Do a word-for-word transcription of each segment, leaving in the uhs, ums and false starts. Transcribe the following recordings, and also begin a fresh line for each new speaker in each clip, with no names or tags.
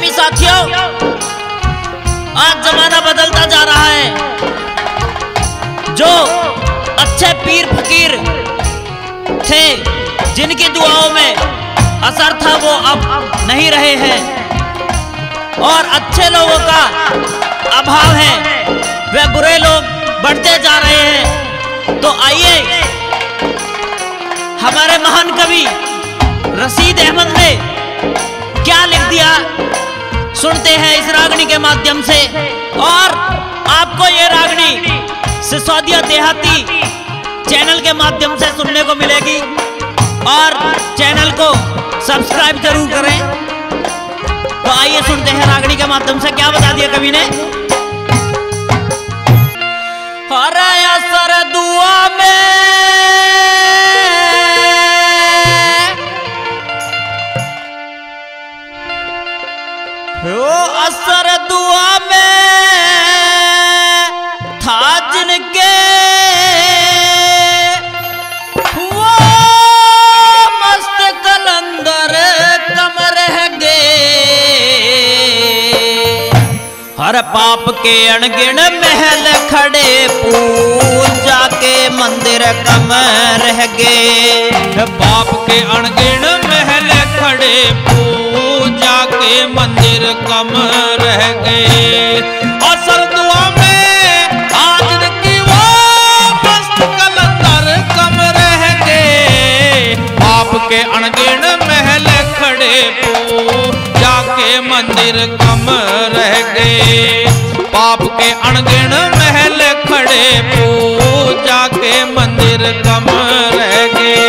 प्रेमी साथियों, आज जमाना बदलता जा रहा है। जो अच्छे पीर फकीर थे, जिनकी दुआओं में असर था, वो अब नहीं रहे हैं और अच्छे लोगों का अभाव है। वे बुरे लोग बढ़ते जा रहे हैं। तो आइए, हमारे महान कवि रशीद अहमद ने क्या लिख दिया, सुनते हैं इस रागनी के माध्यम से। और आपको ये रागनी सिसोदिया देहाती चैनल के माध्यम से सुनने को मिलेगी और चैनल को सब्सक्राइब जरूर करें। तो आइए सुनते हैं रागनी के माध्यम से क्या बता दिया कवि ने। अरे असर दुआ में ओ असर दुआ में था जिनके, वो मस्त कलंदर कम रह गए। हर पाप के अणगिण महल खड़े, पूजा के मंदिर कम रह गए।
पाप के अणगिण महल खड़े, पूजा के मंदिर कम रह गए। असर दुआ में आज की वो मस्त कलंदर कम रह गए। पाप के अणगिण महल खड़े, पूजा के मंदिर कम रह गए। पाप के अणगिण महल खड़े, पूजा के मंदिर कम रह गए।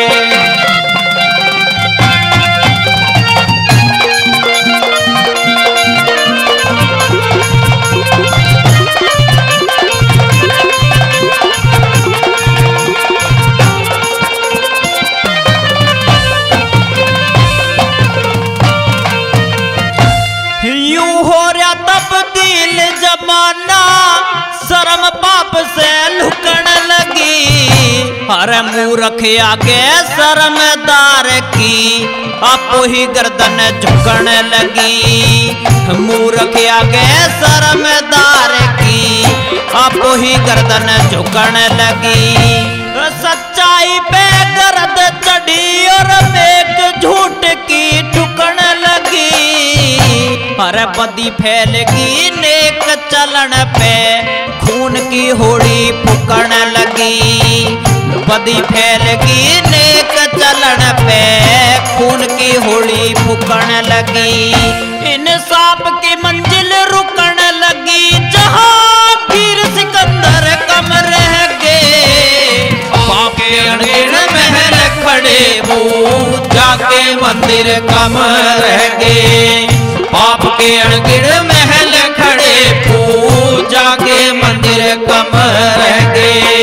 शर्म पाप से लुकण लगी, हर मूर्ख आगे शर्मदार की आपो ही गर्दन झुकण लगी। मूर्ख आगे शर्मदार की आपो ही गर्दन झुकण लगी। सच्चाई पे गर्द चढ़ी और मेघ झूठ की ठुकण लगी। हर बदी फैलगी नेक चलन पे, खून की होड़ी फूकण लगी। बदी फैलगी नेक चलन पे, खून की होड़ी फूकण लगी। इंसाफ की मंजिल रुकण लगी, जहां पीर सिकंदर कम रह गए।
पाप के अणगिण महल खड़े, पूजा के मंदिर कम रह गए। पाप के अणगिण महल खड़े, पूजा के मंदिर कम रह गए।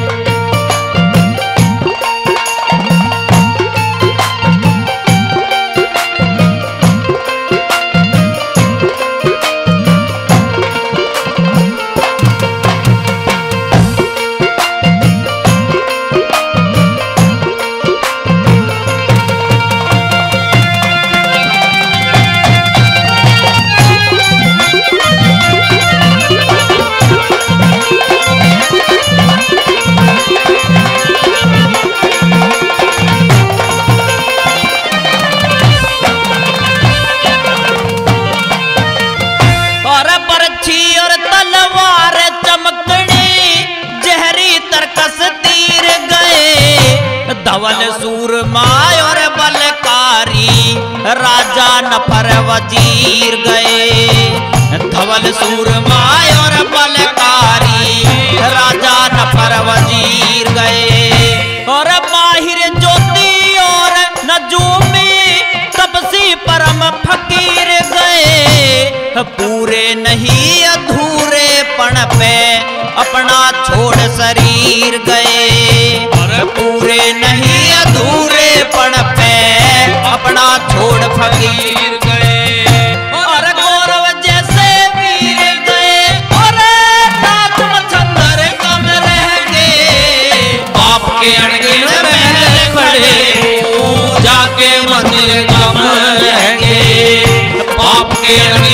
धवल सूरमा और बलकारी, राजा नफर वजीर गए। धवल सूरमा और बलकारी, राजा नफर वजीर गए। और माहिर ज्योति और नजूमी, तपसी परम फकीर गए। पूरे नहीं अधूरे पण पे अपना छोड़ शरीर गए। पूरे नहीं अधूरे पण पे अपना छोड़ फकीर गए। और गौरव जैसे वीर गए, और नाथ मच्छंदर कम रह गए।
पाप के अणगिण महल खड़े, पूजा के मंदिर कम रह गए। पाप के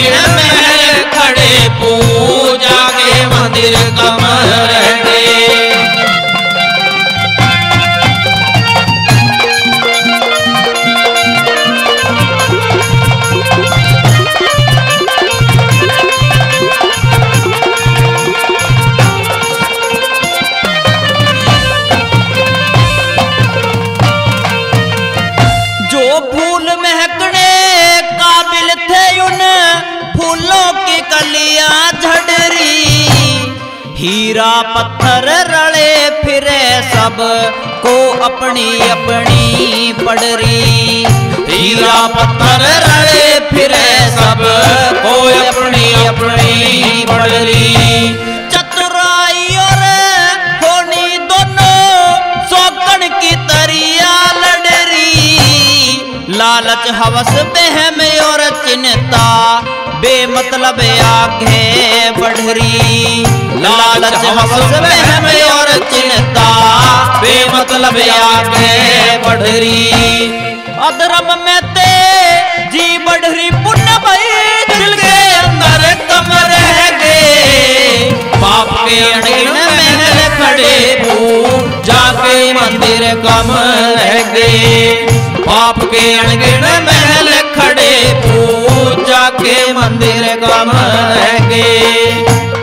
हीरा पत्थर रले फिरे सब को अपनी अपनी पड़री।
हीरा पत्थर रले फिरे सब को अपनी अपनी पड़री।
चतुराई और होनी दोनों शौकन की तरिया लड़री। लालच हवस बहम और चिंता बेमतलब आगे बढ़री। लालच हवस बहम और चिंता
बेमतलब आगे बढ़री।
अधर्म में ते जी बढ़री पुण्य भई दिल के अंदर कम रह गए।
पाप के अड़गिन महल खड़े पूजा के मंदिर कम रह गए। पाप के अड़गिन महल खड़े पूजा के मंदिर कम रह गए।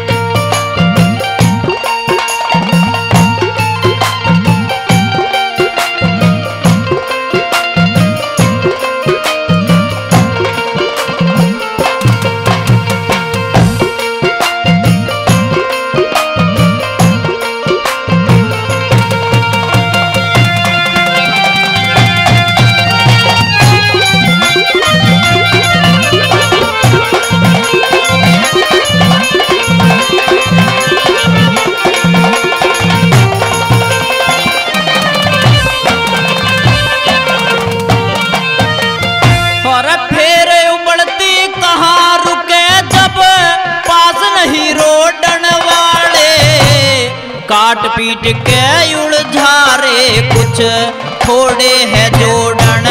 काट पीट के उलझारे कुछ थोड़े है जोड़न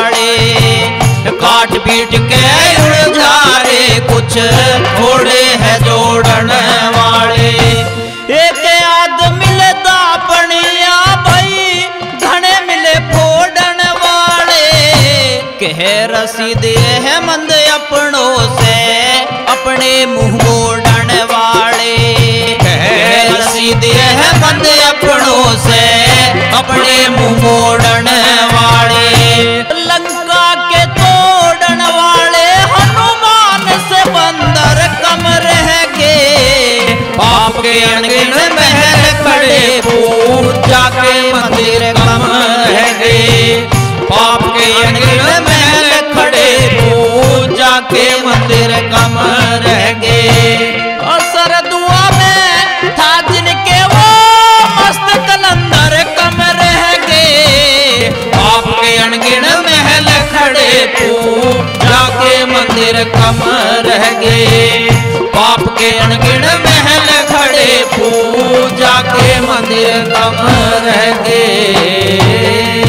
वाले।
काट पीट के उलझारे कुछ थोड़े है जोड़न वाले।
एक आद मिलता पनिया भाई घने मिले फोड़न वाले। कह रसीद है मंद अपनों से अपने मुंह मोड़न वाले।
रसीद है बंद अपनों से अपने मुंह मोड़न वाले।
लंका के तोड़न वाले हनुमान से बंदर कम रह गए।
पाप के अनगिन महल खड़े पूजा के मंदिर कम रह गए। पाप के अनगिन महल खड़े पूजा के मंदिर कम रह गए।
असर दुआ में था जिनके वो मस्त कलंदर कम रह गए।
पाप के अनगिन महल खड़े पूजा के मंदिर कम रह गए। पाप के अनगिन महल खड़े पूजा के मंदिर कम रह गए।